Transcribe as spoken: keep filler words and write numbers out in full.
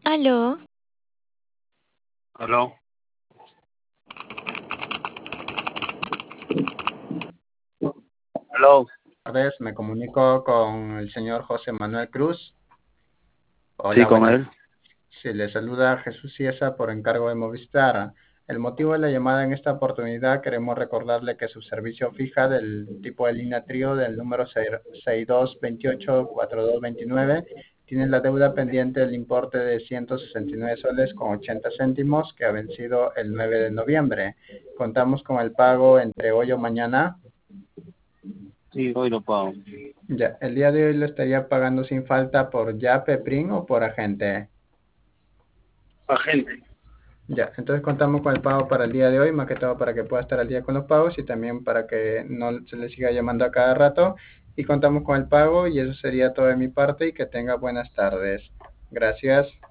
Aló, Aló, aló. Tardes, me comunico con el señor José Manuel Cruz. Sí, Hola, con buenas. él. Sí, le saluda Jesús Ciesa por encargo de Movistar. El motivo de la llamada en esta oportunidad, queremos recordarle que su servicio fija del tipo de línea trío del número sesenta y dos veintiocho cuarenta y dos veintinueve tiene la deuda pendiente del importe de ciento sesenta y nueve soles con ochenta céntimos que ha vencido el nueve de noviembre. Contamos con el pago entre hoy o mañana. Sí, hoy lo pago. Ya, el día de hoy lo estaría pagando sin falta por Yape, Prin o por agente. Agente. Ya, entonces contamos con el pago para el día de hoy, más que todo para que pueda estar al día con los pagos y también para que no se le siga llamando a cada rato. Y contamos con el pago y eso sería todo de mi parte y que tenga buenas tardes. Gracias.